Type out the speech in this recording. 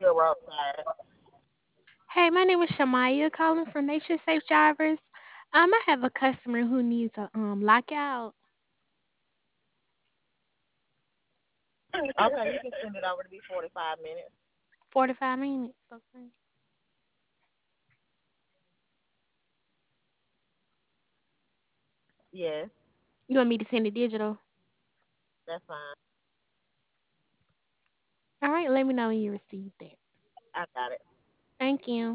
Hey, my name is Shamaya calling from Nature Safe Drivers. I have a customer who needs a lockout. 45 minutes. Okay. You want me to send it digital? All right, let me know when you receive that. Thank you.